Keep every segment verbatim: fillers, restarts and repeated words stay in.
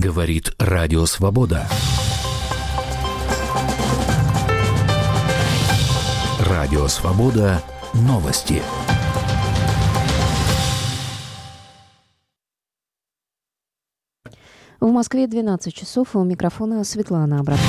Говорит Радио Свобода. Радио Свобода. Новости. В Москве двенадцать часов, и у микрофона Светлана Абрамова.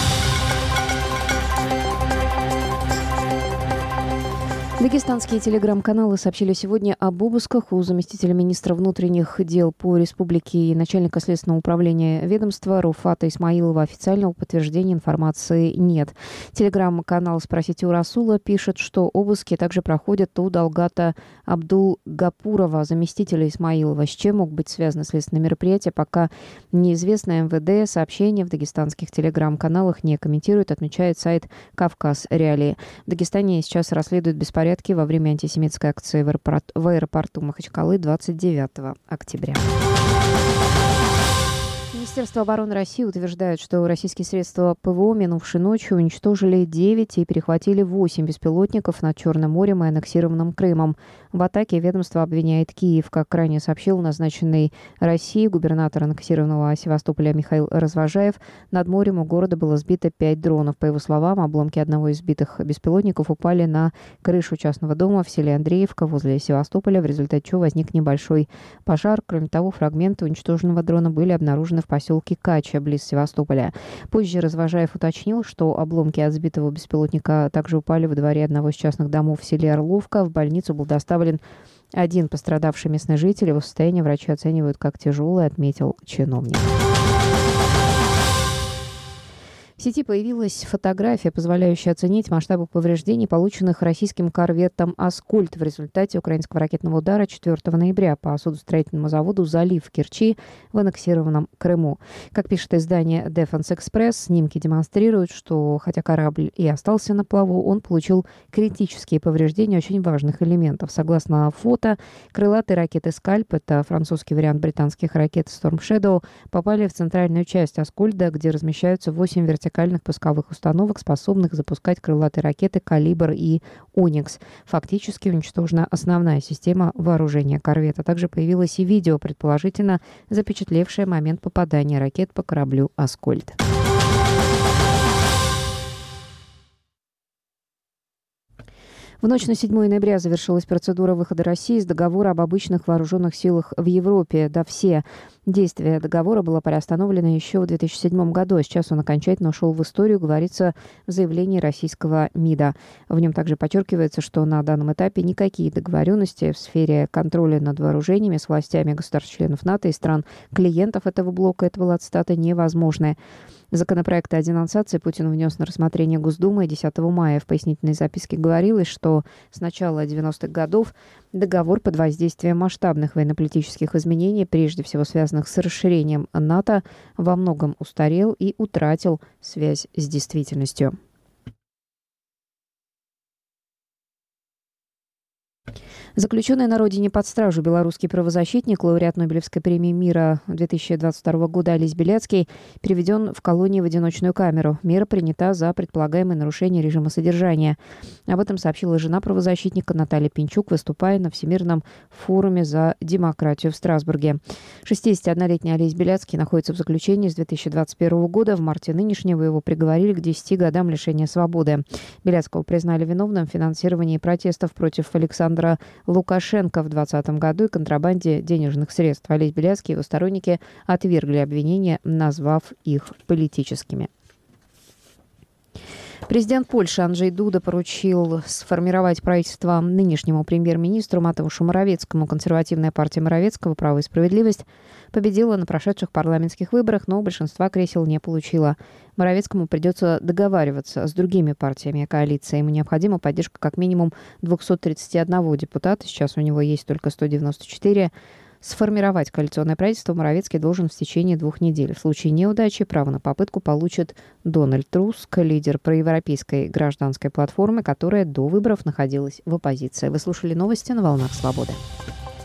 Дагестанские телеграм-каналы сообщили сегодня об обысках у заместителя министра внутренних дел по республике и начальника следственного управления ведомства Руфата Исмаилова. Официального подтверждения информации нет. Телеграм-канал «Спросите у Расула» пишет, что обыски также проходят у Далгата Абдул-Гапурова, заместителя Исмаилова. С чем мог быть связано следственное мероприятие, пока неизвестно. МВД сообщения в дагестанских телеграм-каналах не комментирует, отмечает сайт «Кавказ Реалии». В Дагестане сейчас расследуют беспорядки во время антисемитской акции в, аэропорт, в аэропорту Махачкалы двадцать девятого октября. Министерство обороны России утверждает, что российские средства ПВО минувшей ночью уничтожили девять и перехватили восемь беспилотников над Черным морем и аннексированным Крымом. В атаке ведомство обвиняет Киев. Как ранее сообщил назначенный Россией губернатор аннексированного Севастополя Михаил Развожаев, над морем у города было сбито пять дронов. По его словам, обломки одного из сбитых беспилотников упали на крышу частного дома в селе Андреевка возле Севастополя, в результате чего возник небольшой пожар. Кроме того, фрагменты уничтоженного дрона были обнаружены в поселке Кача, близ Севастополя. Позже Развожаев уточнил, что обломки от сбитого беспилотника также упали во дворе одного из частных домов в селе Орловка. В больницу был доставлен один пострадавший местный житель. Его состояние врачи оценивают как тяжелое, отметил чиновник. В сети появилась фотография, позволяющая оценить масштабы повреждений, полученных российским корветом «Аскольд» в результате украинского ракетного удара четвёртого ноября по судостроительному заводу «Залив» в Керчи в аннексированном Крыму. Как пишет издание Defense Express, снимки демонстрируют, что хотя корабль и остался на плаву, он получил критические повреждения очень важных элементов. Согласно фото, крылатые ракеты «Скальп», это французский вариант британских ракет «Storm Shadow», попали в центральную часть «Аскольда», где размещаются восемь вертикальных пусковых установок, способных запускать крылатые ракеты «Калибр» и «Оникс». Фактически уничтожена основная система вооружения корвета. Также появилось и видео, предположительно запечатлевшее момент попадания ракет по кораблю «Аскольд». В ночь на седьмое ноября завершилась процедура выхода России из договора об обычных вооруженных силах в Европе. Да, все. Действие договора было приостановлено еще в две тысячи седьмом году, а сейчас он окончательно ушел в историю, говорится в заявлении российского МИДа. В нем также подчеркивается, что на данном этапе никакие договоренности в сфере контроля над вооружениями с властями государств-членов НАТО и стран-клиентов этого блока, это была цитата, невозможны. Законопроект о денонсации Путин внес на рассмотрение Госдумы десятого мая. В пояснительной записке говорилось, что с начала девяностых годов договор под воздействием масштабных военно-политических изменений, прежде всего связанных с расширением НАТО, во многом устарел и утратил связь с действительностью. Заключенный на родине под стражу белорусский правозащитник, лауреат Нобелевской премии мира две тысячи двадцать второго года Олесь Беляцкий переведен в колонию в одиночную камеру. Мера принята за предполагаемое нарушение режима содержания. Об этом сообщила жена правозащитника Наталья Пинчук, выступая на Всемирном форуме за демократию в Страсбурге. шестидесятиоднолетний Олесь Беляцкий находится в заключении с две тысячи двадцать первого года. В марте нынешнего его приговорили к десяти годам лишения свободы. Беляцкого признали виновным в финансировании протестов против Александра Лукашенко в двадцатом году и контрабанде денежных средств. Олесь Беляцкий и его сторонники отвергли обвинения, назвав их политическими. Президент Польши Анджей Дуда поручил сформировать правительство нынешнему премьер-министру Матеушу Моровецкому. Консервативная партия Моровецкого «Право и справедливость» победила на прошедших парламентских выборах, но большинства кресел не получила. Моровецкому придется договариваться с другими партиями коалиции. Ему необходима поддержка как минимум двухсот тридцати одного депутата. Сейчас у него есть только сто девяносто четыре. Сформировать коалиционное правительство Моровецкий должен в течение двух недель. В случае неудачи право на попытку получит Дональд Туск, лидер проевропейской гражданской платформы, которая до выборов находилась в оппозиции. Вы слушали новости на «Волнах Свободы».